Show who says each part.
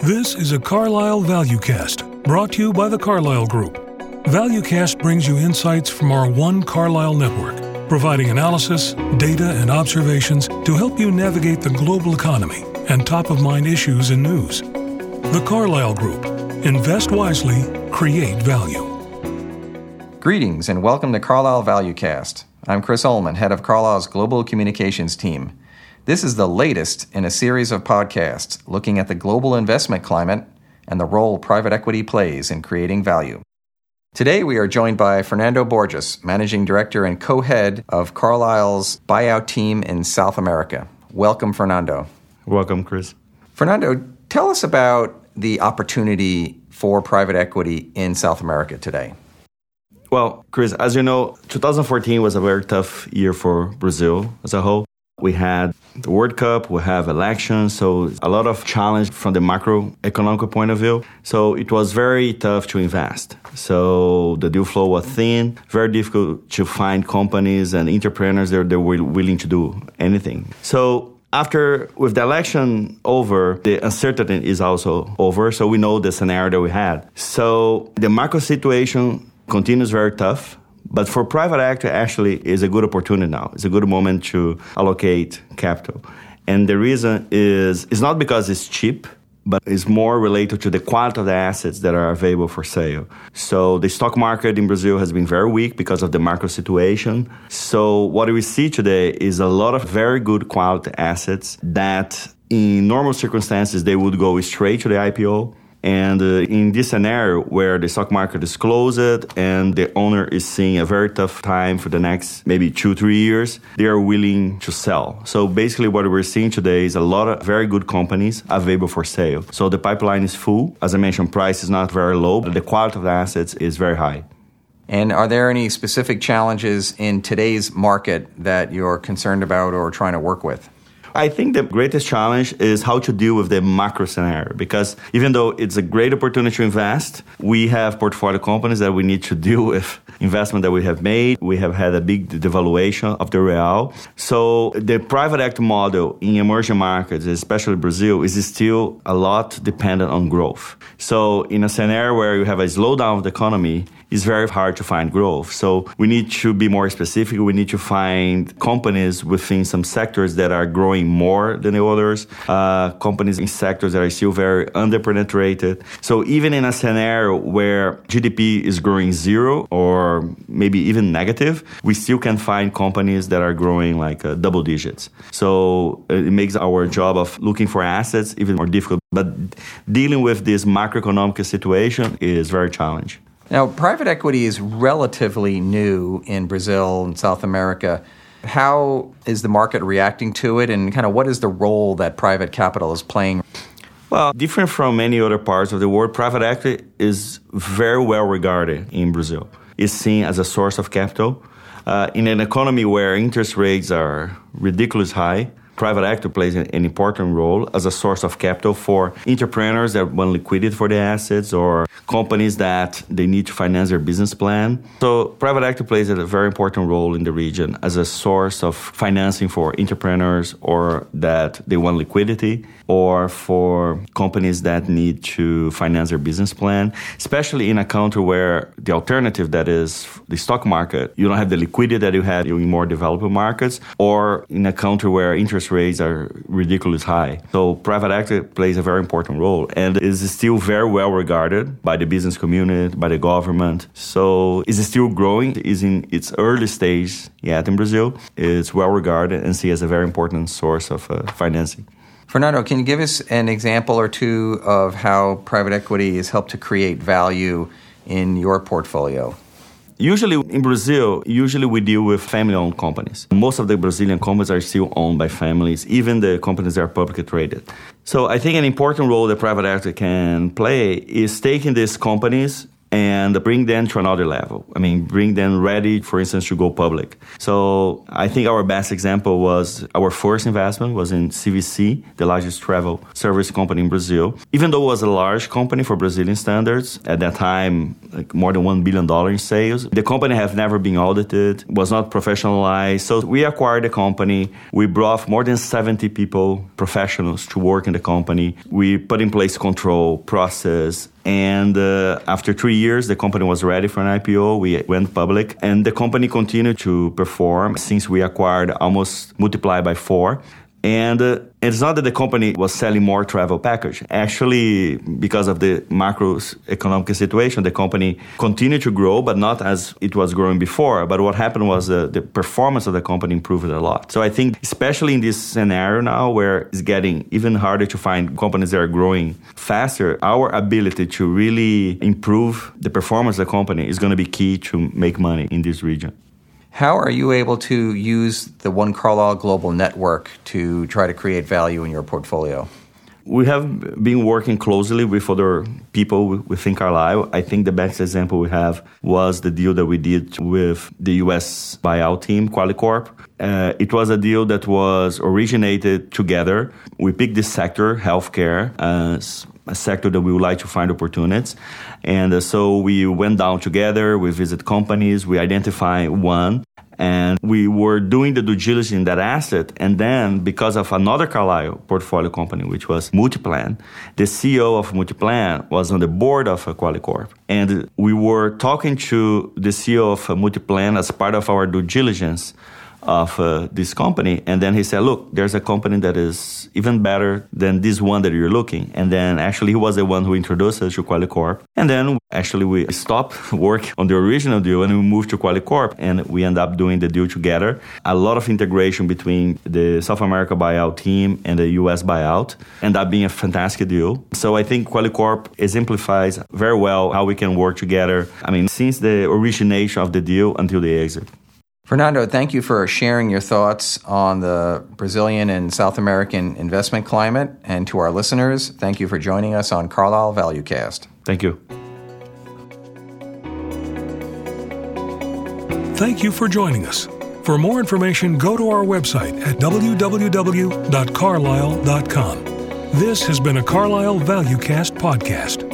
Speaker 1: This is a Carlyle ValueCast, brought to you by the Carlyle Group. ValueCast brings you insights from our One Carlyle network, providing analysis, data, and observations to help you navigate the global economy and top-of-mind issues and news. The Carlyle Group. Invest wisely, create value.
Speaker 2: Greetings and welcome to Carlyle ValueCast. I'm Chris Ullman, head of Carlyle's Global Communications team. This is the latest in a series of podcasts looking at the global investment climate and the role private equity plays in creating value. Today we are joined by Fernando Borges, Managing Director and Co-Head of Carlyle's buyout team in South America. Welcome, Fernando.
Speaker 3: Welcome, Chris.
Speaker 2: Fernando, tell us about the opportunity for private equity in South America today.
Speaker 3: Well, Chris, as you know, 2014 was a very tough year for Brazil as a whole. We had the World Cup, we have elections, so a lot of challenge from the macroeconomic point of view. So it was very tough to invest. So the deal flow was thin, very difficult to find companies and entrepreneurs that were willing to do anything. So after, with the election over, the uncertainty is also over, so we know the scenario that we had. So the macro situation continues very tough. But for private equity, actually, is a good opportunity now. It's a good moment to allocate capital. And the reason is, it's not because it's cheap, but it's more related to the quality of the assets that are available for sale. So the stock market in Brazil has been very weak because of the macro situation. So what we see today is a lot of very good quality assets that in normal circumstances, they would go straight to the IPO. And in this scenario where the stock market is closed and the owner is seeing a very tough time for the next maybe 2-3 years, they are willing to sell. So basically what we're seeing today is a lot of very good companies available for sale. So the pipeline is full. As I mentioned, price is not very low, but the quality of the assets is very high.
Speaker 2: And are there any specific challenges in today's market that you're concerned about or trying to work with?
Speaker 3: I think the greatest challenge is how to deal with the macro scenario, because even though it's a great opportunity to invest, we have portfolio companies that we need to deal with investment that we have made. We have had a big devaluation of the real. So the private equity model in emerging markets, especially Brazil, is still a lot dependent on growth. So in a scenario where you have a slowdown of the economy, it's very hard to find growth. So we need to be more specific. We need to find companies within some sectors that are growing more than the others, companies in sectors that are still very underpenetrated. So even in a scenario where GDP is growing zero or maybe even negative, we still can find companies that are growing like double digits. So it makes our job of looking for assets even more difficult. But dealing with this macroeconomic situation is very challenging.
Speaker 2: Now, private equity is relatively new in Brazil and South America. How is the market reacting to it, and kind of what is the role that private capital is playing?
Speaker 3: Well, different from many other parts of the world, private equity is very well regarded in Brazil. It's seen as a source of capital. In an economy where interest rates are ridiculously high, private equity plays an important role as a source of capital for entrepreneurs that want liquidity for their assets or companies that they need to finance their business plan. So private equity plays a very important role in the region as a source of financing for entrepreneurs or that they want liquidity, or for companies that need to finance their business plan, especially in a country where the alternative, that is the stock market, you don't have the liquidity that you have in more developed markets, or in a country where interest rates are ridiculously high. So private equity plays a very important role and is still very well regarded by the business community, by the government. So it's still growing, is in its early stage yet in Brazil. It's well regarded and seen as a very important source of financing.
Speaker 2: Fernando, can you give us an example or two of how private equity has helped to create value in your portfolio?
Speaker 3: Usually in Brazil, we deal with family-owned companies. Most of the Brazilian companies are still owned by families, even the companies that are publicly traded. So I think an important role that private equity can play is taking these companies and bring them to another level. I mean, bring them ready, for instance, to go public. So I think our best example was our first investment was in CVC, the largest travel service company in Brazil. Even though it was a large company for Brazilian standards, at that time, like more than $1 billion in sales, the company have never been audited, was not professionalized. So we acquired the company. We brought more than 70 people, professionals, to work in the company. We put in place control, process, and after 3 years, the company was ready for an IPO. We went public, and the company continued to perform since we acquired, almost multiplied by 4. And it's not that the company was selling more travel package. Actually, because of the macroeconomic situation, the company continued to grow, but not as it was growing before. But what happened was the performance of the company improved a lot. So I think, especially in this scenario now, where it's getting even harder to find companies that are growing faster, our ability to really improve the performance of the company is going to be key to make money in this region.
Speaker 2: How are you able to use the One Carlyle Global Network to try to create value in your portfolio?
Speaker 3: We have been working closely with other people within Carlyle. I think the best example we have was the deal that we did with the U.S. buyout team, Qualicorp. It was a deal that was originated together. We picked this sector, healthcare, as a sector that we would like to find opportunities. And so we went down together, we visit companies, we identify one, and we were doing the due diligence in that asset. And then, because of another Carlyle portfolio company, which was Multiplan, the CEO of Multiplan was on the board of Qualicorp. And we were talking to the CEO of Multiplan as part of our due diligence of this company. And then he said, look, there's a company that is even better than this one that you're looking. And then actually he was the one who introduced us to Qualicorp. And then actually we stopped work on the original deal and we moved to Qualicorp, and we end up doing the deal together. A lot of integration between the South America buyout team and the US buyout ended up being a fantastic deal. So I think Qualicorp exemplifies very well how we can work together. I mean, since the origination of the deal until the exit.
Speaker 2: Fernando, thank you for sharing your thoughts on the Brazilian and South American investment climate. And to our listeners, thank you for joining us on Carlyle ValueCast.
Speaker 3: Thank you.
Speaker 1: Thank you for joining us. For more information, go to our website at www.carlyle.com. This has been a Carlyle ValueCast podcast.